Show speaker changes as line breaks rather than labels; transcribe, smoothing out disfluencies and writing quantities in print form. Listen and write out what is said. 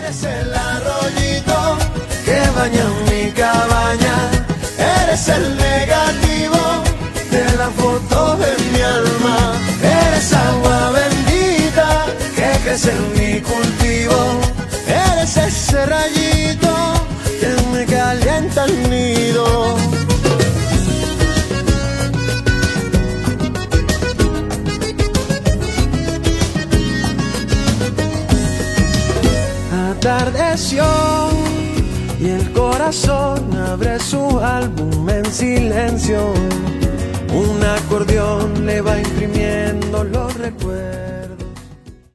Eres el arroyito que baña mi cabaña. Eres el negativo de la foto de mi alma. Eres agua bendita que crece en mi cultivo. Eres ese rayito que me calienta el nido. Atardeció y el corazón abre su álbum en silencio. Un acordeón le va imprimiendo los recuerdos.